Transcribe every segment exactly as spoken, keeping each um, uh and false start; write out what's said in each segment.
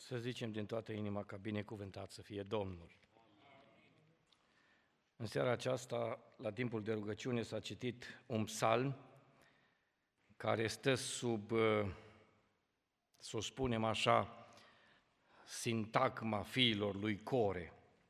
Să zicem din toată inima ca binecuvântat să fie Domnul. În seara aceasta, la timpul de rugăciune, s-a citit un psalm care stă sub, să o spunem așa, sintagma fiilor lui Core.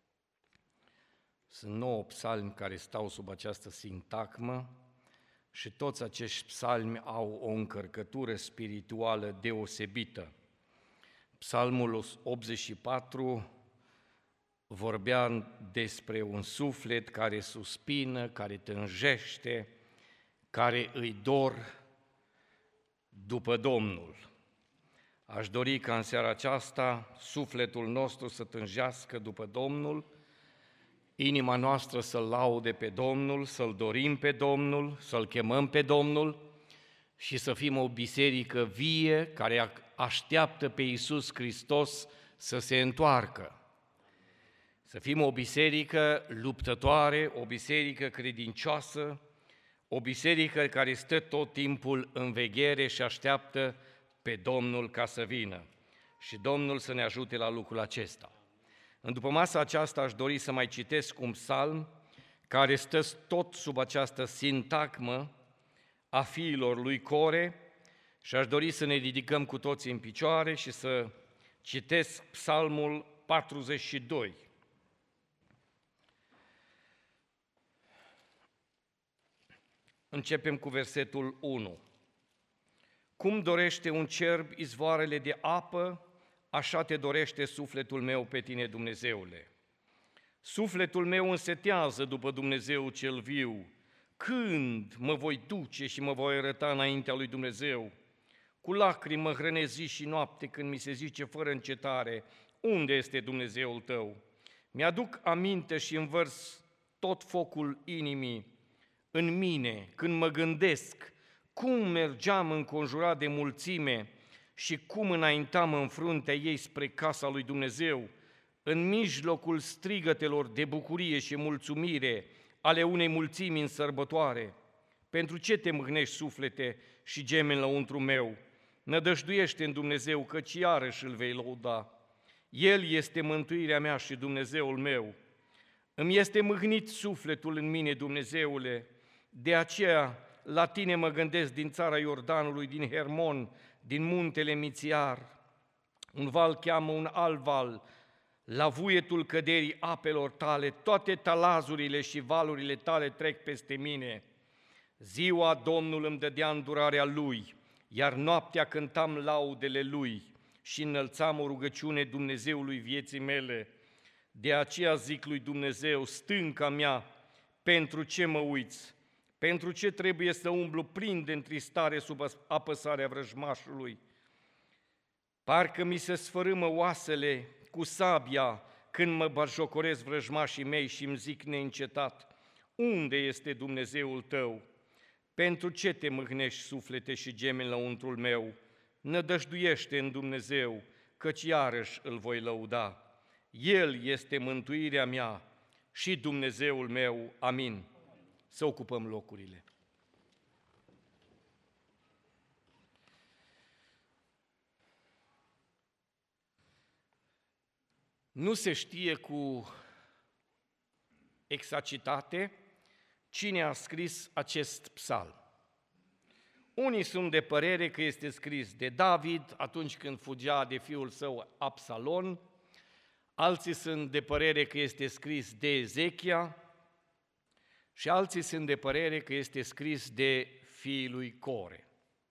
Sunt nouă psalmi care stau sub această sintagmă și toți acești psalmi au o încărcătură spirituală deosebită. Psalmul optzeci și patru vorbea despre un suflet care suspină, care tânjește, care îi dor după Domnul. Aș dori ca în seara aceasta sufletul nostru să tânjească după Domnul, inima noastră să-L laude pe Domnul, să-L dorim pe Domnul, să-L chemăm pe Domnul și să fim o biserică vie care așteaptă pe Iisus Hristos să se întoarcă. Să fim o biserică luptătoare, o biserică credincioasă, o biserică care stă tot timpul în veghere și așteaptă pe Domnul ca să vină. Și Domnul să ne ajute la lucrul acesta. În după masa aceasta aș dori să mai citesc un psalm care stă tot sub această sintagmă a fiilor lui Core și aș dori să ne ridicăm cu toții în picioare și să citesc psalmul patruzeci și doi. Începem cu versetul unu. Cum dorește un cerb izvoarele de apă, așa te dorește sufletul meu pe tine, Dumnezeule. Sufletul meu însetează după Dumnezeu cel viu. Când mă voi duce și mă voi arăta înaintea lui Dumnezeu? Cu lacrimi mă hrănesc zi și noapte când mi se zice fără încetare, unde este Dumnezeul tău? Mi-aduc aminte și învărs tot focul inimii în mine când mă gândesc cum mergeam înconjurat de mulțime și cum înaintam în fruntea ei spre casa lui Dumnezeu, în mijlocul strigătelor de bucurie și mulțumire ale unei mulțimi în sărbătoare. Pentru ce te mâhnești, suflete, și gemeni lăuntru meu? Nădăjduiește în Dumnezeu, căci iarăși îl vei lăuda. El este mântuirea mea și Dumnezeul meu. Îmi este mâhnit sufletul în mine, Dumnezeule, de aceea la tine mă gândesc din țara Iordanului, din Hermon, din muntele Mițiar. Un val cheamă un alt val, la vuietul căderii apelor tale, toate talazurile și valurile tale trec peste mine. Ziua Domnul îmi dădea îndurarea Lui, iar noaptea cântam laudele Lui și înălțam o rugăciune Dumnezeului vieții mele. De aceea zic lui Dumnezeu, stânca mea, pentru ce mă uiți? Pentru ce trebuie să umblu plin de întristare sub apăsarea vrăjmașului? Parcă mi se sfărâmă oasele cu sabia când mă batjocoresc vrăjmașii mei și îmi zic neîncetat, unde este Dumnezeul tău? Pentru ce te mâhnești, suflete, și gemeni lăuntrul meu? Nădăjduiește în Dumnezeu, căci iarăși îl voi lăuda. El este mântuirea mea și Dumnezeul meu. Amin. Să ocupăm locurile. Nu se știe cu exactitate cine a scris acest psalm. Unii sunt de părere că este scris de David atunci când fugea de fiul său Absalon, alții sunt de părere că este scris de Ezechia și alții sunt de părere că este scris de fiii lui Core.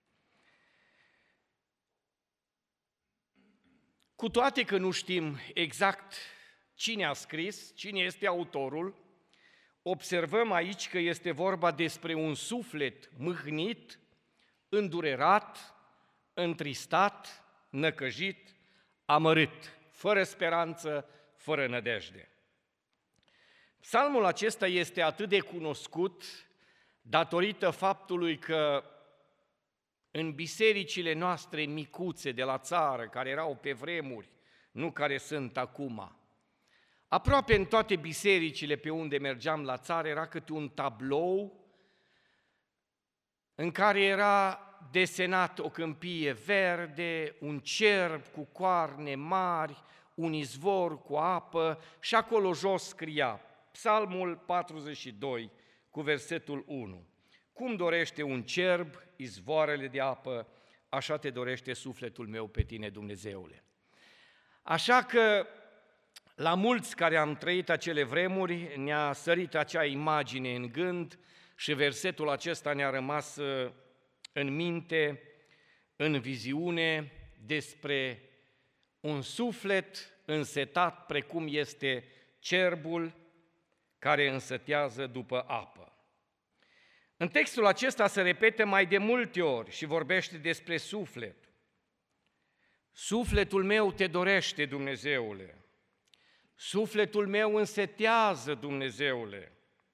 Cu toate că nu știm exact cine a scris, cine este autorul, observăm aici că este vorba despre un suflet mâhnit, îndurerat, întristat, năcăjit, amărât, fără speranță, fără nădejde. Psalmul acesta este atât de cunoscut datorită faptului că în bisericile noastre micuțe de la țară, care erau pe vremuri, nu care sunt acum, aproape în toate bisericile pe unde mergeam la țară era câte un tablou în care era desenat o câmpie verde, un cerb cu coarne mari, un izvor cu apă și acolo jos scria Psalmul patruzeci și doi cu versetul unu. Cum dorește un cerb izvoarele de apă, așa te dorește sufletul meu pe tine, Dumnezeule. Așa că la mulți care am trăit acele vremuri ne-a sărit acea imagine în gând și versetul acesta ne-a rămas în minte, în viziune, despre un suflet însetat precum este cerbul care însătează după apă. În textul acesta se repete mai de multe ori și vorbește despre suflet. Sufletul meu te dorește, Dumnezeule. Sufletul meu însetează, Dumnezeule.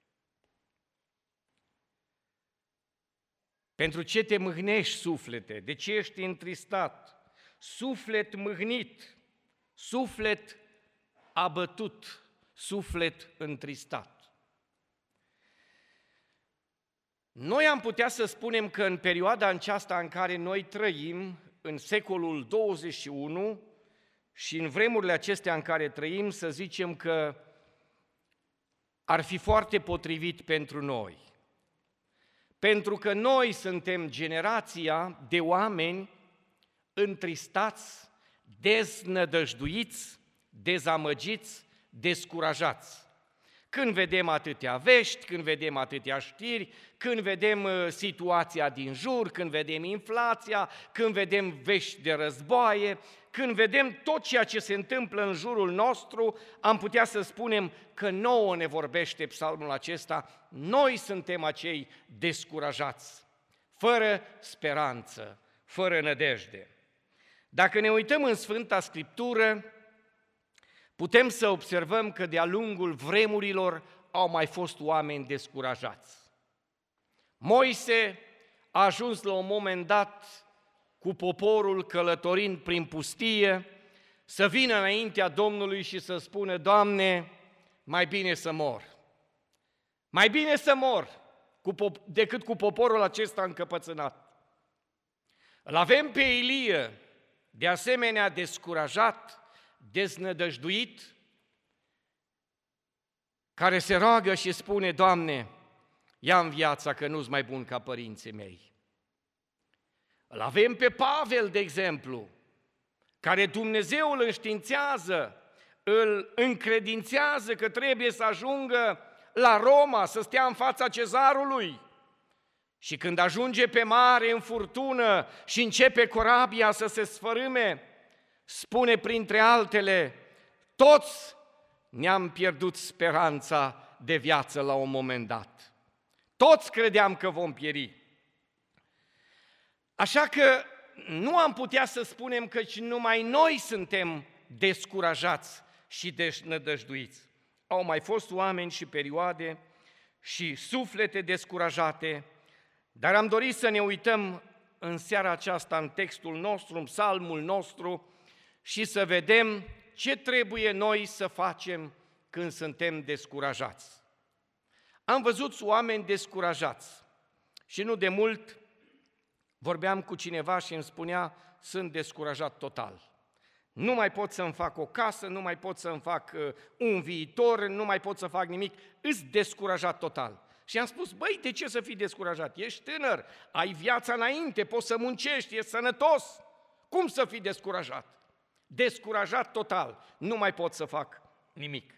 Pentru ce te mâhnești, suflete? De ce ești întristat? Suflet mâhnit, suflet abătut, suflet întristat. Noi am putea să spunem că în perioada aceasta în care noi trăim, în secolul douăzeci și unu și în vremurile acestea în care trăim, să zicem că ar fi foarte potrivit pentru noi. Pentru că noi suntem generația de oameni întristați, deznădăjduiți, dezamăgiți, descurajați. Când vedem atâtea vești, când vedem atâtea știri, când vedem situația din jur, când vedem inflația, când vedem vești de războaie, când vedem tot ceea ce se întâmplă în jurul nostru, am putea să spunem că nouă ne vorbește psalmul acesta, noi suntem acei descurajați, fără speranță, fără nădejde. Dacă ne uităm în Sfânta Scriptură, putem să observăm că de-a lungul vremurilor au mai fost oameni descurajați. Moise a ajuns la un moment dat cu poporul călătorind prin pustie să vină înaintea Domnului și să spună, Doamne, mai bine să mor. Mai bine să mor decât cu poporul acesta încăpățânat. Îl avem pe Ilie, de asemenea descurajat, deznădăjduit, care se roagă și spune, Doamne, ia-mi viața că nu-s mai bun ca părinții mei. Îl avem pe Pavel, de exemplu, care Dumnezeu îl înștiințează, îl încredințează că trebuie să ajungă la Roma, să stea în fața cezarului. Și când ajunge pe mare în furtună și începe corabia să se sfărâme, spune printre altele, toți ne-am pierdut speranța de viață la un moment dat. Toți credeam că vom pieri. Așa că nu am putea să spunem că numai noi suntem descurajați și deznădăjduiți. Au mai fost oameni și perioade și suflete descurajate, dar am dorit să ne uităm în seara aceasta în textul nostru, în psalmul nostru, și să vedem ce trebuie noi să facem când suntem descurajați. Am văzut oameni descurajați și nu de mult vorbeam cu cineva și îmi spunea, sunt descurajat total. Nu mai pot să-mi fac o casă, nu mai pot să-mi fac un viitor, nu mai pot să fac nimic, îs descurajat total. Și am spus, băi, de ce să fii descurajat? Ești tânăr, ai viața înainte, poți să muncești, ești sănătos. Cum să fii descurajat? Descurajat total, nu mai pot să fac nimic.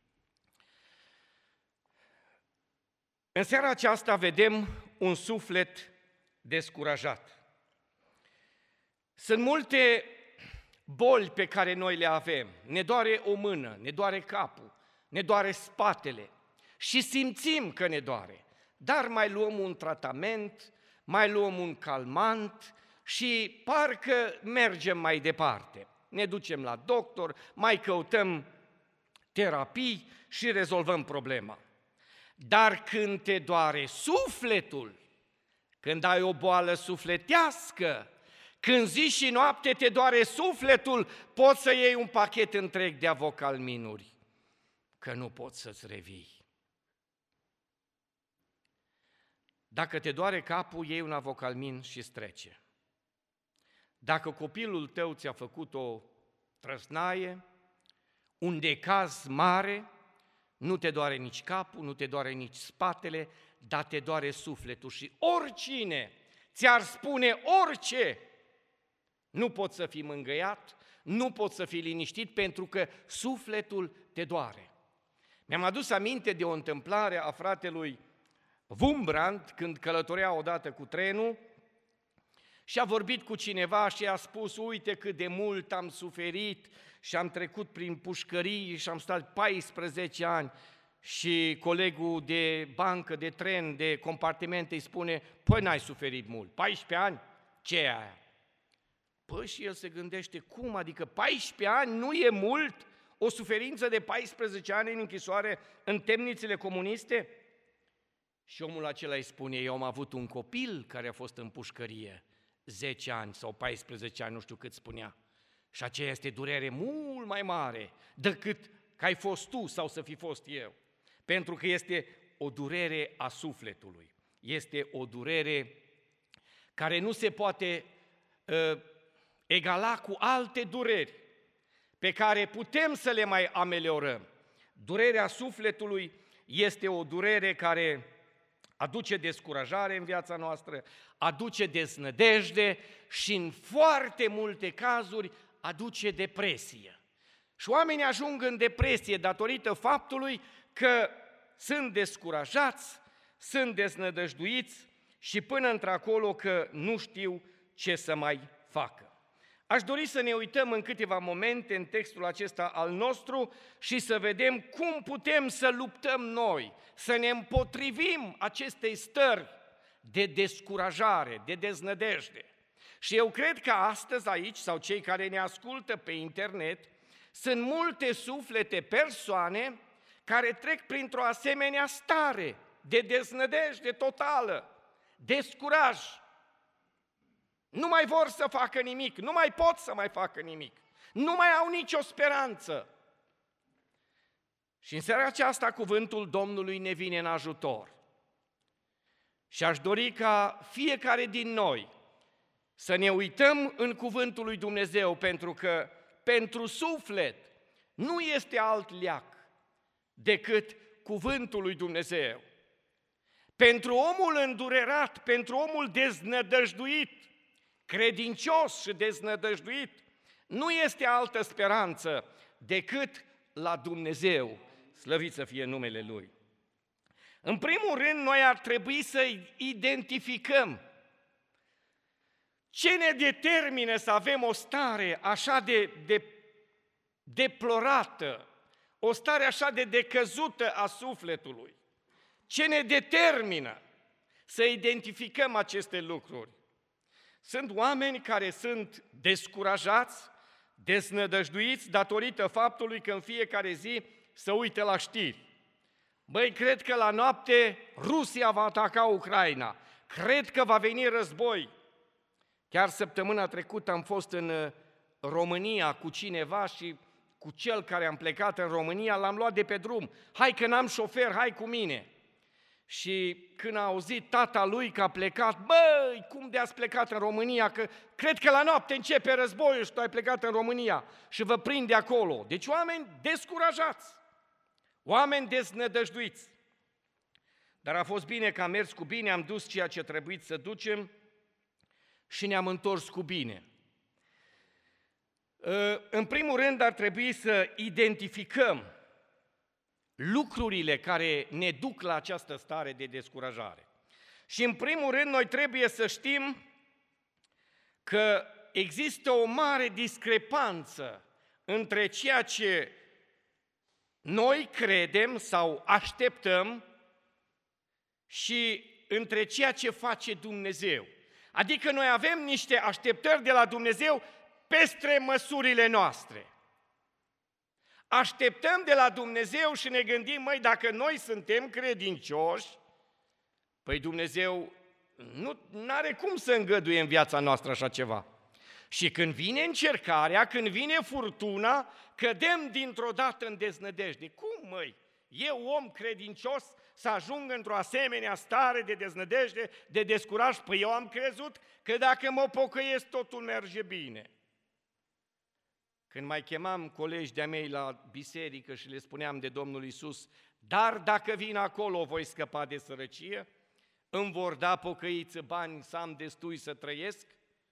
În seara aceasta vedem un suflet descurajat. Sunt multe boli pe care noi le avem. Ne doare o mână, ne doare capul, ne doare spatele și simțim că ne doare. Dar mai luăm un tratament, mai luăm un calmant și parcă mergem mai departe. Ne ducem la doctor, mai căutăm terapii și rezolvăm problema. Dar când te doare sufletul, când ai o boală sufletească, când zi și noapte te doare sufletul, poți să iei un pachet întreg de avocalminuri, că nu poți să-ți revii. Dacă te doare capul, iei un avocalmin și strece. Dacă copilul tău ți-a făcut o trăsnaie, un decaz mare, nu te doare nici capul, nu te doare nici spatele, dar te doare sufletul și oricine ți-ar spune orice, nu poți să fii mângâiat, nu poți să fii liniștit pentru că sufletul te doare. Mi-am adus aminte de o întâmplare a fratelui Wurmbrand când călătorea odată cu trenul și a vorbit cu cineva și a spus: uite cât de mult am suferit și am trecut prin pușcării și am stat paisprezece ani. Și colegul de bancă, de tren, de compartiment îi spune: păi n-ai suferit mult, paisprezece ani? Ce e aia? Păi și el se gândește: cum adică paisprezece ani nu e mult? O suferință de paisprezece ani în închisoare în temnițele comuniste? Și omul acela îi spune: eu am avut un copil care a fost în pușcărie zece ani sau paisprezece ani, nu știu cât spunea. Și aceea este durere mult mai mare decât că ai fost tu sau să fi fost eu. Pentru că este o durere a sufletului. Este o durere care nu se poate uh, egala cu alte dureri pe care putem să le mai ameliorăm. Durerea sufletului este o durere care aduce descurajare în viața noastră, aduce deznădejde și în foarte multe cazuri aduce depresie. Și oamenii ajung în depresie datorită faptului că sunt descurajați, sunt deznădăjduiți și până într-acolo că nu știu ce să mai facă. Aș dori să ne uităm în câteva momente în textul acesta al nostru și să vedem cum putem să luptăm noi, să ne împotrivim acestei stări de descurajare, de deznădejde. Și eu cred că astăzi aici, sau cei care ne ascultă pe internet, sunt multe suflete, persoane care trec printr-o asemenea stare de deznădejde totală, descuraj. Nu mai vor să facă nimic, nu mai pot să mai facă nimic, nu mai au nicio speranță. Și în seara aceasta cuvântul Domnului ne vine în ajutor. Și aș dori ca fiecare din noi să ne uităm în cuvântul lui Dumnezeu, pentru că pentru suflet nu este alt leac decât cuvântul lui Dumnezeu. Pentru omul îndurerat, pentru omul deznădăjduit, credincios și deznădăjduit, nu este altă speranță decât la Dumnezeu, slăvit să fie numele Lui. În primul rând, noi ar trebui să identificăm ce ne determină să avem o stare așa de, de deplorată, o stare așa de decăzută a sufletului. Ce ne determină să identificăm aceste lucruri? Sunt oameni care sunt descurajați, deznădăjduiți datorită faptului că în fiecare zi se uită la știri. Băi, cred că la noapte Rusia va ataca Ucraina, cred că va veni război. Chiar săptămâna trecută am fost în România cu cineva și cu cel care am plecat în România l-am luat de pe drum. Hai că n-am șofer, hai cu mine. Și când a auzit tata lui că a plecat, băi, cum de ați plecat în România? Că cred că la noapte începe războiul și tu ai plecat în România și vă prinde acolo. Deci oameni descurajați, oameni deznădăjduiți. Dar a fost bine că am mers cu bine, am dus ceea ce trebuit să ducem și ne-am întors cu bine. În primul rând ar trebui să identificăm lucrurile care ne duc la această stare de descurajare. Și în primul rând noi trebuie să știm că există o mare discrepanță între ceea ce noi credem sau așteptăm și între ceea ce face Dumnezeu. Adică noi avem niște așteptări de la Dumnezeu peste măsurile noastre. Așteptăm de la Dumnezeu și ne gândim, măi, dacă noi suntem credincioși, păi Dumnezeu nu are cum să îngăduie în viața noastră așa ceva. Și când vine încercarea, când vine furtuna, cădem dintr-o dată în deznădejde. Cum, măi? Eu, om credincios, să ajung într-o asemenea stare de deznădejde, de descuraj? Păi eu am crezut că dacă mă pocăiesc totul merge bine. Când mai chemam colegi de-a mei la biserică și le spuneam de Domnul Iisus, dar dacă vin acolo voi scăpa de sărăcie, îmi vor da pocăiță bani să am destui să trăiesc?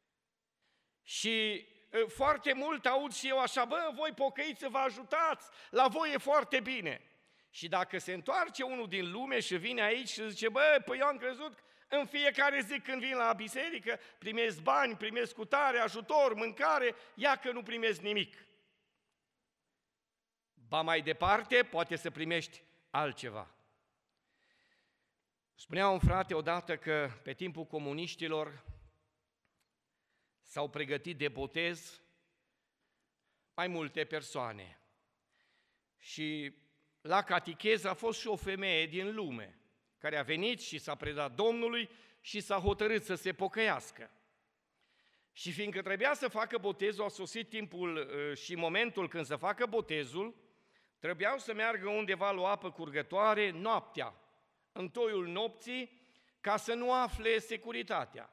Și foarte mult aud și eu așa, bă, voi pocăiți, vă ajutați, la voi e foarte bine. Și dacă se întoarce unul din lume și vine aici și zice, bă, păi eu am crezut în fiecare zi când vin la biserică, primesc bani, primesc cutare, ajutor, mâncare, ia că nu primesc nimic. Ba mai departe, poate să primești altceva. Spunea un frate odată că pe timpul comuniștilor s-au pregătit de botez mai multe persoane. Și la catechez a fost și o femeie din lume care a venit și s-a predat Domnului și s-a hotărât să se pocăiască. Și fiindcă trebuia să facă botezul, a sosit timpul și momentul când să facă botezul, trebuiau să meargă undeva la o apă curgătoare noaptea, în toiul nopții, ca să nu afle securitatea.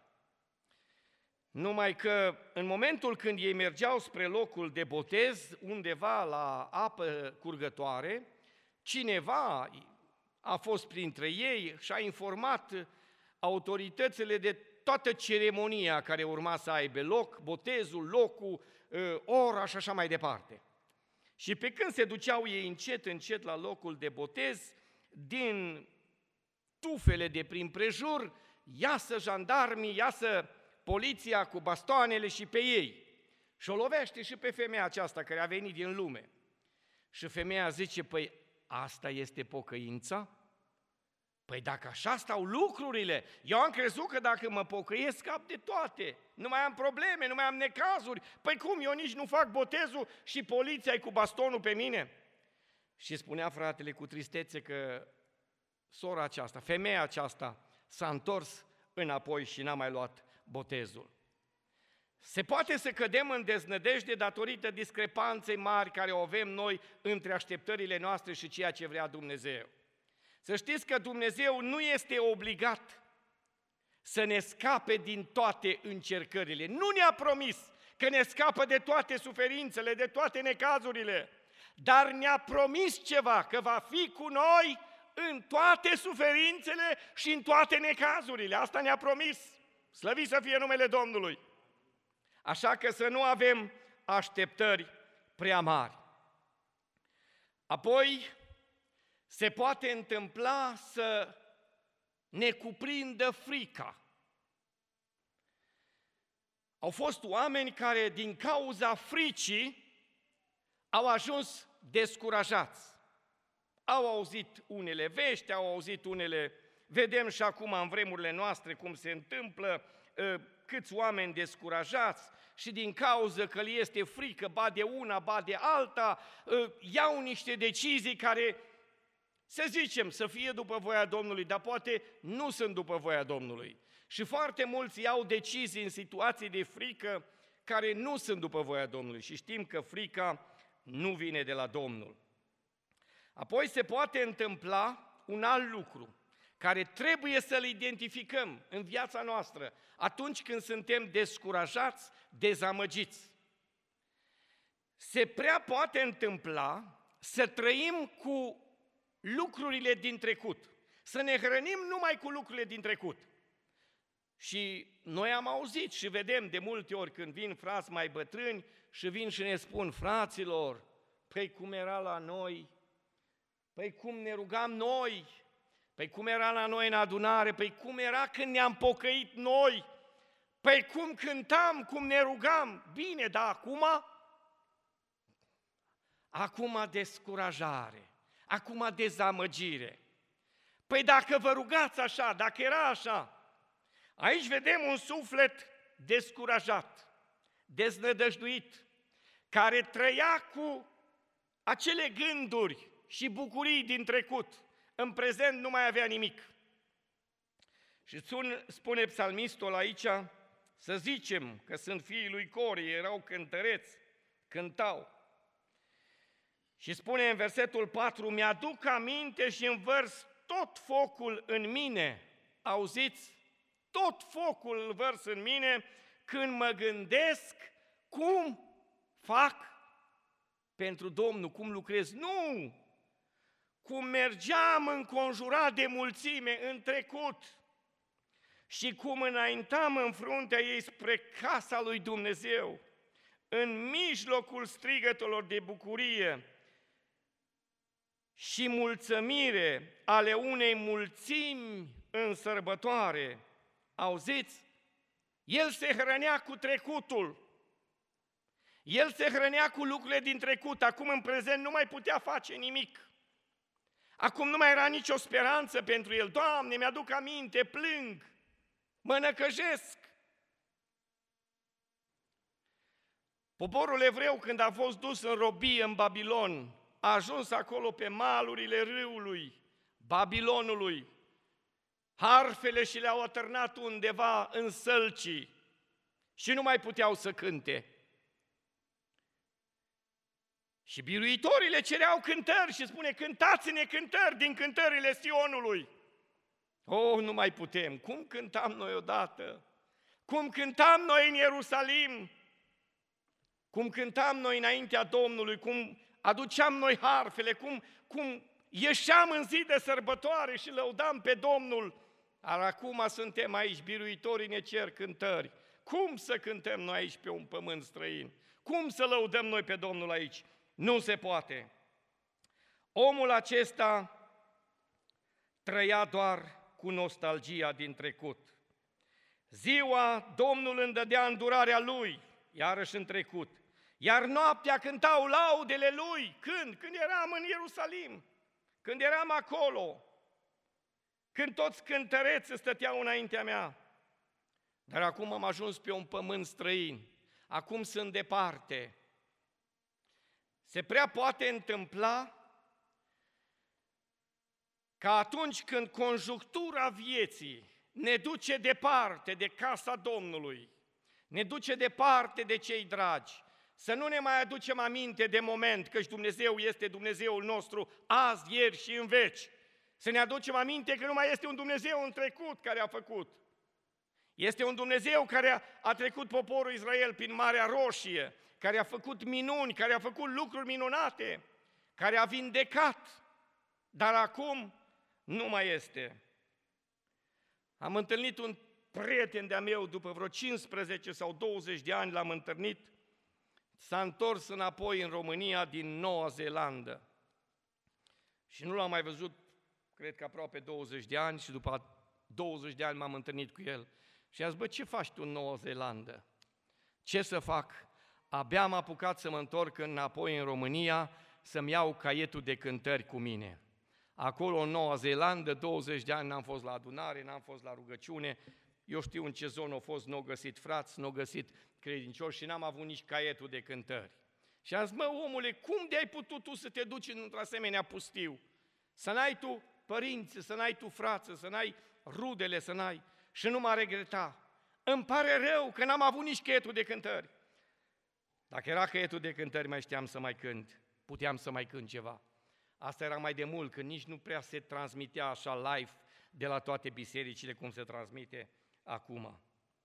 Numai că în momentul când ei mergeau spre locul de botez, undeva la apă curgătoare, cineva a fost printre ei și a informat autoritățile de toată ceremonia care urma să aibă loc, botezul, locul, ora și așa mai departe. Și pe când se duceau ei încet, încet la locul de botez, din tufele de prin prejur, iasă jandarmii, iasă poliția cu bastoanele și pe ei. Și o lovește și pe femeia aceasta care a venit din lume. Și femeia zice, păi asta este pocăința? Păi dacă așa stau lucrurile, eu am crezut că dacă mă pocăiesc scap de toate, nu mai am probleme, nu mai am necazuri, păi cum, eu nici nu fac botezul și poliția e cu bastonul pe mine? Și spunea fratele cu tristețe că sora aceasta, femeia aceasta s-a întors înapoi și n-a mai luat botezul. Se poate să cădem în deznădejde datorită discrepanței mari care o avem noi între așteptările noastre și ceea ce vrea Dumnezeu. Să știți că Dumnezeu nu este obligat să ne scape din toate încercările. Nu ne-a promis că ne scapă de toate suferințele, de toate necazurile, dar ne-a promis ceva, că va fi cu noi în toate suferințele și în toate necazurile. Asta ne-a promis. Slăvit să fie numele Domnului! Așa că să nu avem așteptări prea mari. Apoi, se poate întâmpla să ne cuprindă frica. Au fost oameni care, din cauza fricii, au ajuns descurajați. Au auzit unele vești, au auzit unele... Vedem și acum în vremurile noastre cum se întâmplă, câți oameni descurajați și din cauză că li este frică, ba de una, ba de alta, iau niște decizii care, să zicem, să fie după voia Domnului, dar poate nu sunt după voia Domnului. Și foarte mulți iau decizii în situații de frică care nu sunt după voia Domnului și știm că frica nu vine de la Domnul. Apoi se poate întâmpla un alt lucru care trebuie să-l identificăm în viața noastră atunci când suntem descurajați, dezamăgiți. Se prea poate întâmpla să trăim cu lucrurile din trecut, să ne hrănim numai cu lucrurile din trecut. Și noi am auzit și vedem de multe ori când vin frați mai bătrâni și vin și ne spun, fraților, păi cum era la noi, păi cum ne rugam noi, păi cum era la noi în adunare, păi cum era când ne-am pocăit noi, păi cum cântam, cum ne rugam, bine, dar acum, acum descurajare, acum dezamăgire. Păi dacă vă rugați așa, dacă era așa, aici vedem un suflet descurajat, deznădăjduit, care trăia cu acele gânduri și bucurii din trecut. În prezent nu mai avea nimic. Și spune psalmistul aici, să zicem că sunt fiii lui Core, erau cântăreți, cântau. Și spune în versetul patru, mi-aduc aminte și învărs tot focul în mine, auziți? Tot focul îl vărs în mine când mă gândesc cum fac pentru Domnul, cum lucrez. Nu! Cum mergeam înconjurat de mulțime în trecut și cum înaintam în fruntea ei spre casa lui Dumnezeu, în mijlocul strigătelor de bucurie și mulțumire ale unei mulțimi în sărbătoare. Auziți? El se hrănea cu trecutul. El se hrănea cu lucrurile din trecut. Acum, în prezent, nu mai putea face nimic. Acum nu mai era nicio speranță pentru el. Doamne, mi-aduc aminte, plâng, mă năcăjesc. Poporul evreu, când a fost dus în robie în Babilon, a ajuns acolo pe malurile râului Babilonului. Harfele și le-au atârnat undeva în sălcii și nu mai puteau să cânte. Și biruitorii le cereau cântări și spune, cântați-ne cântări din cântările Sionului. Oh, nu mai putem. Cum cântam noi odată? Cum cântam noi în Ierusalim? Cum cântam noi înaintea Domnului? Cum aduceam noi harfele? Cum, cum ieșeam în zi de sărbătoare și lăudam pe Domnul? Dar acum suntem aici, biruitorii ne cer cântări. Cum să cântăm noi aici pe un pământ străin? Cum să lăudăm noi pe Domnul aici? Nu se poate. Omul acesta trăia doar cu nostalgia din trecut. Ziua Domnul îmi dădea îndurarea Lui, iarăși în trecut. Iar noaptea cântau laudele Lui. Când? Când eram în Ierusalim, când eram acolo, când toți cântăreți stăteau înaintea mea. Dar acum am ajuns pe un pământ străin, acum sunt departe. Se prea poate întâmpla ca atunci când conjunctura vieții ne duce departe de casa Domnului, ne duce departe de cei dragi, să nu ne mai aducem aminte de moment, căci Dumnezeu este Dumnezeul nostru azi, ieri și în veci. Să ne aducem aminte că nu mai este un Dumnezeu în trecut care a făcut. Este un Dumnezeu care a, a trecut poporul Israel prin Marea Roșie, care a făcut minuni, care a făcut lucruri minunate, care a vindecat, dar acum nu mai este. Am întâlnit un prieten de-a meu, după vreo cincisprezece sau douăzeci de ani l-am întâlnit, s-a întors înapoi în România din Noua Zeelandă. Și nu l-am mai văzut, cred că aproape douăzeci de ani, și după douăzeci de ani m-am întâlnit cu el. Și a zis, bă, ce faci tu în Noua Zeelandă? Ce să fac? Abia am apucat să mă întorc înapoi în România, să-mi iau caietul de cântări cu mine. Acolo, în Noua Zeelandă, douăzeci de ani n-am fost la adunare, n-am fost la rugăciune, eu știu în ce zonă au fost, n-au găsit frați, n-au găsit credincioși și n-am avut nici caietul de cântări. Și am zis, mă, omule, cum de-ai putut tu să te duci într-o asemenea pustiu? Să n-ai tu părinți, să n-ai tu frață, să n-ai rudele, să n-ai... Și nu m-a regreta. Îmi pare rău că n-am avut nici caietul de cântări. Dacă era caietul de cântări, mai știam să mai cânt, puteam să mai cânt ceva. Asta era mai de mult, că nici nu prea se transmitea așa live de la toate bisericile cum se transmite acum.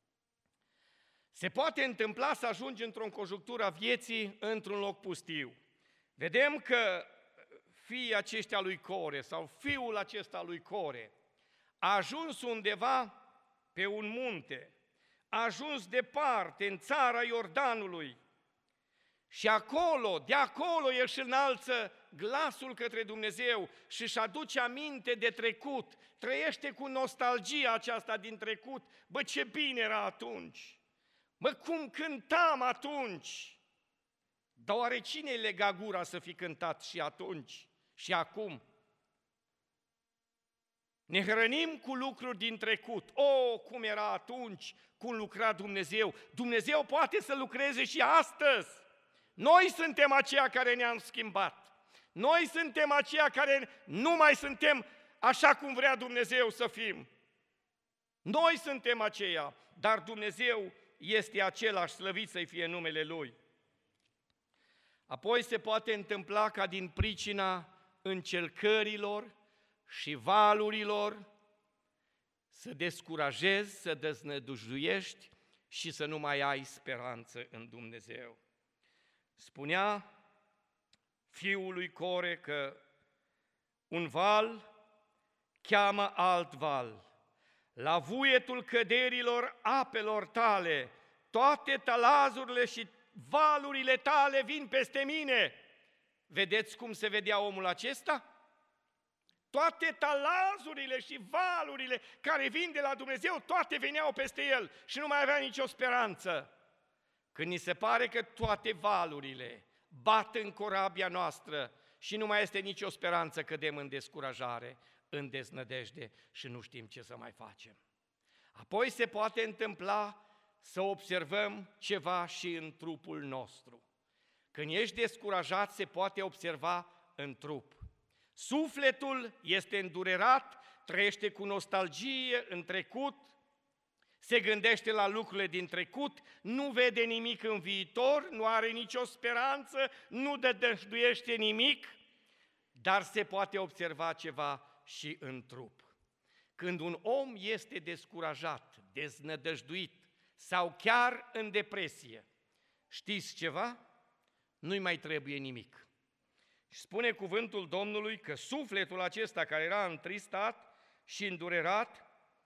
Se poate întâmpla să ajungi într-o conjunctură a vieții într-un loc pustiu. Vedem că fiii aceștia lui Core sau fiul acesta lui Core a ajuns undeva pe un munte, a ajuns departe, în țara Iordanului, și acolo, de acolo își înalță glasul către Dumnezeu și își aduce aminte de trecut, trăiește cu nostalgia aceasta din trecut. Bă, ce bine era atunci! Bă, cum cântam atunci! Dar oare cine-i lega gura să fi cântat și atunci și acum? Ne hrănim cu lucruri din trecut. O, cum era atunci, cum lucra Dumnezeu. Dumnezeu poate să lucreze și astăzi. Noi suntem aceia care ne-am schimbat. Noi suntem aceia care nu mai suntem așa cum vrea Dumnezeu să fim. Noi suntem aceia, dar Dumnezeu este același, slăvit să-i fie numele Lui. Apoi se poate întâmpla ca din pricina încercărilor și valurilor să descurajezi, să deznădăjduiești și să nu mai ai speranță în Dumnezeu. Spunea fiul lui Core că un val cheamă alt val. La vuietul căderilor apelor tale, toate talazurile și valurile tale vin peste mine. Vedeți cum se vedea omul acesta? Toate talazurile și valurile care vin de la Dumnezeu, toate veneau peste el și nu mai avea nicio speranță. Când ni se pare că toate valurile bat în corabia noastră și nu mai este nicio speranță, cădem în descurajare, în deznădejde și nu știm ce să mai facem. Apoi se poate întâmpla să observăm ceva și în trupul nostru. Când ești descurajat, se poate observa în trup. Sufletul este îndurerat, trăiește cu nostalgie în trecut, se gândește la lucrurile din trecut, nu vede nimic în viitor, nu are nicio speranță, nu dădăjduiește nimic, dar se poate observa ceva și în trup. Când un om este descurajat, deznădăjduit sau chiar în depresie, știți ceva? Nu-i mai trebuie nimic. Și spune cuvântul Domnului că sufletul acesta care era întristat și îndurerat,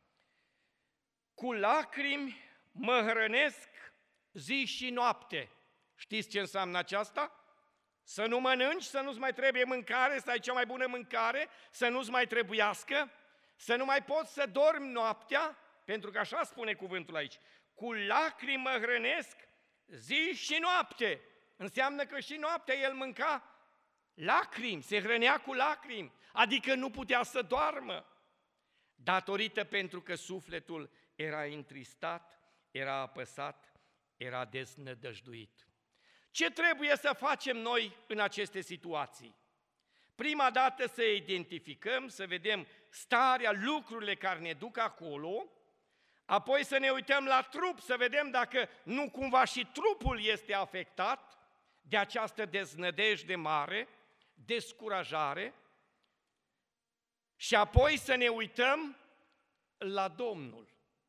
cu lacrimi mă hrănesc zi și noapte. Știți ce înseamnă aceasta? Să nu mănânci, să nu-ți mai trebuie mâncare, să ai cea mai bună mâncare, să nu-ți mai trebuiască, să nu mai poți să dormi noaptea, pentru că așa spune cuvântul aici. Cu lacrimi mă hrănesc zi și noapte. Înseamnă că și noaptea el mânca lacrimi, se hrănea cu lacrimi, adică nu putea să doarmă, datorită pentru că sufletul era întristat, era apăsat, era deznădăjduit. Ce trebuie să facem noi în aceste situații? Prima dată să identificăm, să vedem starea, lucrurile care ne duc acolo, apoi să ne uităm la trup, să vedem dacă nu cumva și trupul este afectat de această deznădejde mare, descurajare, și apoi să ne uităm la Domnul.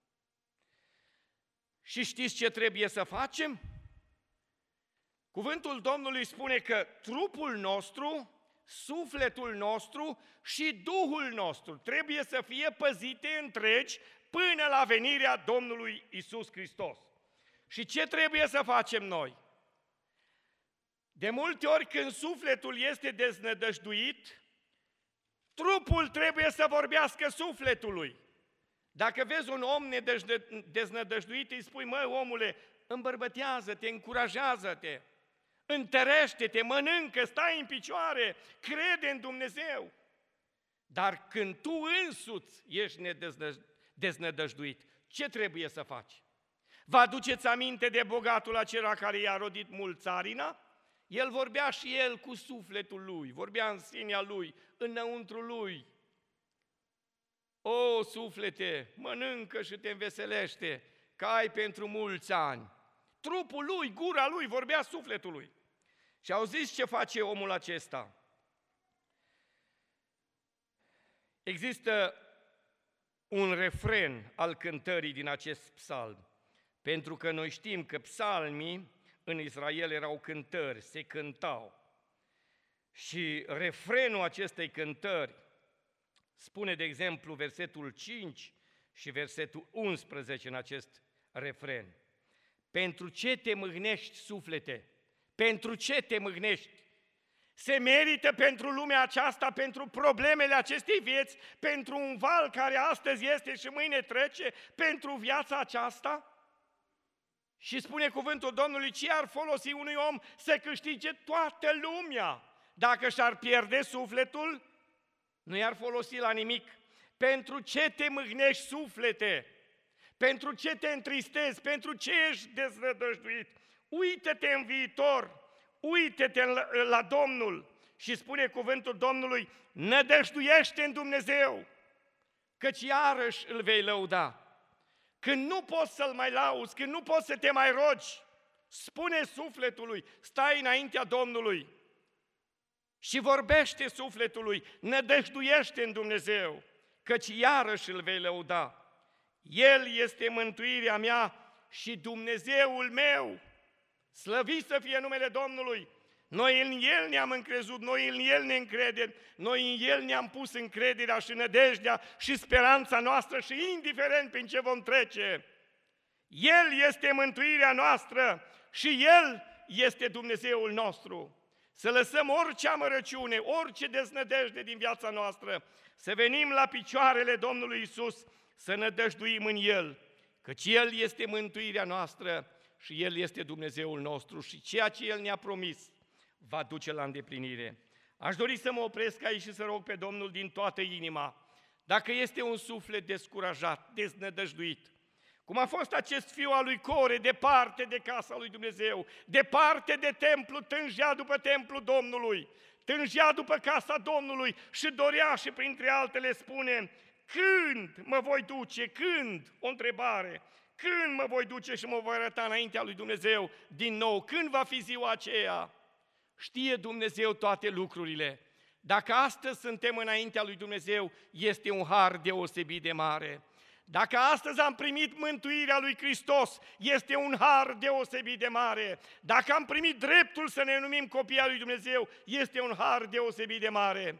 Și știți ce trebuie să facem? Cuvântul Domnului spune că trupul nostru, sufletul nostru și Duhul nostru trebuie să fie păzite întregi până la venirea Domnului Iisus Hristos. Și ce trebuie să facem noi? De multe ori când sufletul este deznădăjduit, trupul trebuie să vorbească sufletului. Dacă vezi un om deznădăjduit, îi spui: măi, omule, îmbărbătează-te, încurajează-te, întărește-te, mănâncă, stai în picioare, crede în Dumnezeu. Dar când tu însuți ești deznădăjduit, ce trebuie să faci? Vă aduceți aminte de bogatul acela care i-a rodit mult țarina? El vorbea și el cu sufletul lui, vorbea în sinea lui, înăuntru lui. O, suflete, mănâncă și te înveselește, că ai pentru mulți ani. Trupul lui, gura lui, vorbea sufletului. Și auziți ce face omul acesta? Există un refren al cântării din acest psalm, pentru că noi știm că psalmii în Israel erau cântări, se cântau. Și refrenul acestei cântări spune, de exemplu, versetul cinci și versetul unsprezece în acest refren. Pentru ce te mâhnești, suflete? Pentru ce te mâhnești? Se merită pentru lumea aceasta, pentru problemele acestei vieți, pentru un val care astăzi este și mâine trece, pentru viața aceasta? Și spune cuvântul Domnului: ce ar folosi unui om să câștige toată lumea dacă și-ar pierde sufletul? Nu i-ar folosi la nimic. Pentru ce te mâhnești, suflete? Pentru ce te întristezi? Pentru ce ești deznădăjduit? Uită-te în viitor, uită-te la, la Domnul. Și spune cuvântul Domnului: nădăjduiește în Dumnezeu, căci iarăși îl vei lăuda. Când nu poți să-L mai lauzi, când nu poți să te mai rogi, spune sufletului, stai înaintea Domnului: Și vorbește sufletului, nădăjduiește în Dumnezeu, căci iarăși îl vei lăuda. El este mântuirea mea și Dumnezeul meu. Slăvit să fie numele Domnului! Noi în El ne-am încrezut, noi în El ne încredem, noi în El ne-am pus încrederea și nădejdea și speranța noastră și indiferent prin ce vom trece. El este mântuirea noastră și El este Dumnezeul nostru. Să lăsăm orice amărăciune, orice deznădejde din viața noastră, să venim la picioarele Domnului Iisus, să nădăjduim în El, căci El este mântuirea noastră și El este Dumnezeul nostru și ceea ce El ne-a promis va duce la îndeplinire. Aș dori să mă opresc aici și să rog pe Domnul din toată inima, dacă este un suflet descurajat, deznădăjduit, cum a fost acest fiu al lui Core, departe de casa lui Dumnezeu, departe de templu, tângea după templul Domnului, tângea după casa Domnului și dorea și printre altele spune, când mă voi duce, când? O întrebare, când mă voi duce și mă voi arăta înaintea lui Dumnezeu din nou, când va fi ziua aceea? Știe Dumnezeu toate lucrurile. Dacă astăzi suntem înaintea lui Dumnezeu, este un har deosebit de mare. Dacă astăzi am primit mântuirea lui Hristos, este un har deosebit de mare. Dacă am primit dreptul să ne numim copii al lui Dumnezeu, este un har deosebit de mare.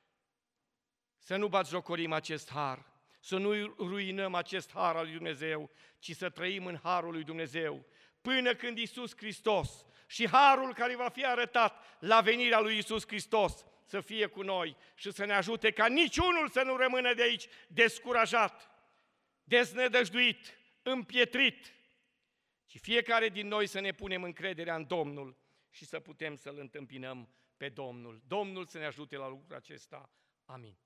Să nu batjocorim acest har, să nu ruinăm acest har al lui Dumnezeu, ci să trăim în harul lui Dumnezeu, până când Iisus Hristos și harul care va fi arătat la venirea lui Iisus Hristos să fie cu noi și să ne ajute ca niciunul să nu rămână de aici descurajat, deznădăjduit, împietrit, ci fiecare din noi să ne punem încrederea în Domnul și să putem să-L întâmpinăm pe Domnul. Domnul să ne ajute la lucrul acesta. Amin.